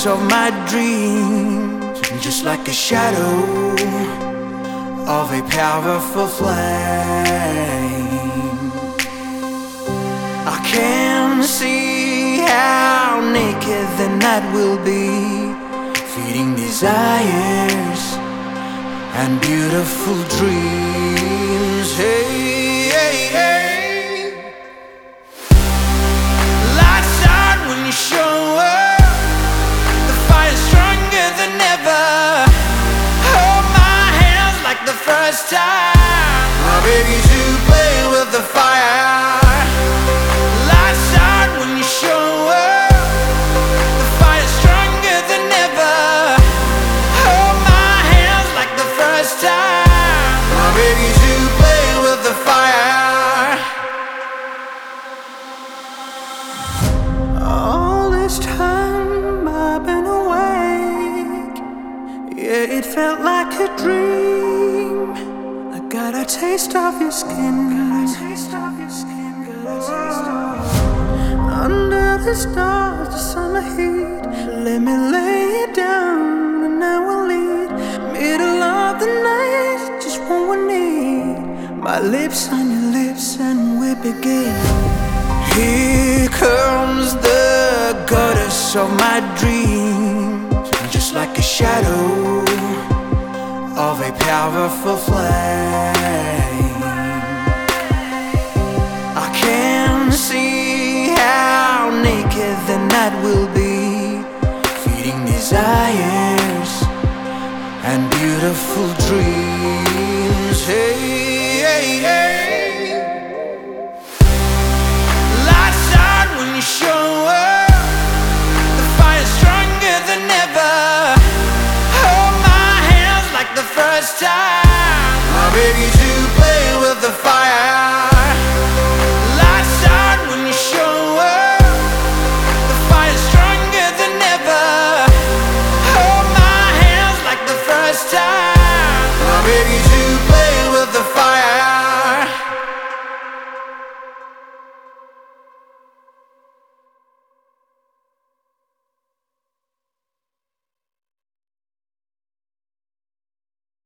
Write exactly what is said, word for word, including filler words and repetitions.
goddess of my dreams, just like a shadow of a powerful flame. I can see how naked the night will be, feeding desires and beautiful dreams. Hey, hey, hey. Lights out when you show up, the fire's stronger than ever. Hold my hands like the first time, I beg you to play with the fire. Lights out when you show up, the fire's stronger than ever. Hold my hands like the first time, I beg you to play with the fire. All this time I've been awake, yeah, it felt like a dream. I got a taste of your skin, got a taste of your skin, got a taste of your skin. Under the stars, the summer heat, let me lay it down and I will lead. Middle of the night, just what we need. My lips on your lips and we begin. Here comes the goddess of my dreams, just like a shadow of a powerful flame. I can see how naked the night will be, feeding desires and beautiful dreams. Hey, hey, hey. Lights out when you show up, the fire's stronger than ever. Hold my hands like the first time, I beg you to